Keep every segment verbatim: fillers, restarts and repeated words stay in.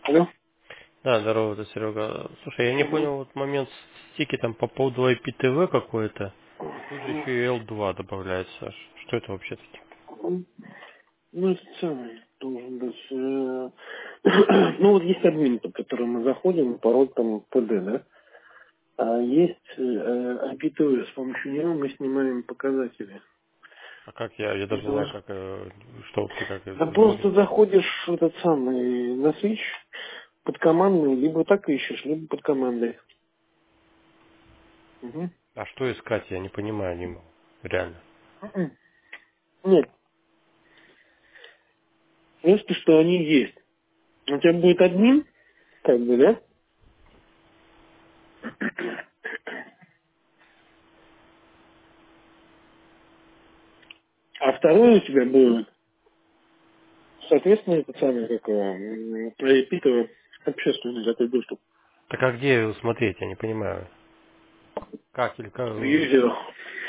Алло? Да, здорово, это Серега. Слушай, я не Угу. понял вот момент с тикетом по поводу ай пи ти ви какой-то, и тут же еще и эл два добавляется. Что это вообще таки? Ну, это самый должен быть. э, Ну, вот есть админ, под который мы заходим, пароль там пэ дэ, да? А есть э, ай пи ти ви, с помощью него мы снимаем показатели. А как я, я даже не знаю, Да, как, э, что вообще, как Да это просто логин. заходишь в этот самый на свич под командой, либо так ищешь, либо под командой. Угу. А что искать, я не понимаю, не могу. Реально. Нет, просто что они есть. У тебя будет админ, как бы, да? А второй у тебя будет, соответственно, этот самый, как его, пропитывая общественный такой доступ Так а где его смотреть, я не понимаю. Как или как? в э, юзерах.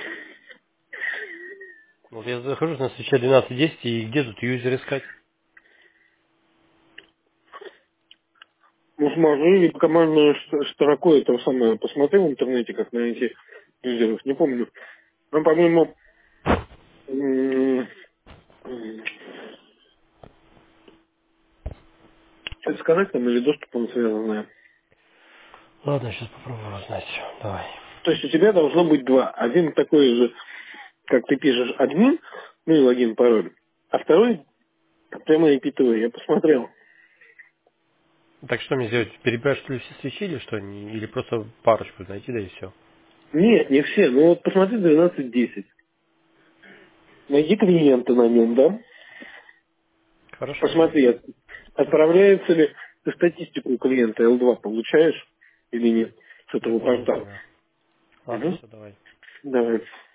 Вот я захожу на свече двенадцать десять, и где тут юзер искать? Ну, смотри, и по командной ст- строкой этого самое, посмотри в интернете, как найти юзеров, не помню. Ну, по-моему, м, м, что-то сказать там, или доступом связанное. Ладно, сейчас попробую узнать. Давай. То есть у тебя должно быть два. Один такой же, как ты пишешь, админ, ну и логин, пароль. А второй прямо ай пи ти ви, я посмотрел. Так что мне сделать? Перебирать что ли все свечи или что? Не- Или просто парочку найти, да и все? Нет, не все. Ну вот посмотри двенадцать десять. Найди клиента на нем, да? Хорошо, давай. Посмотри, от- отправляется ли ты статистику клиента эл два получаешь или нет с Я этого понял портала. тебя. Ладно, Угу. все, давай. Давай.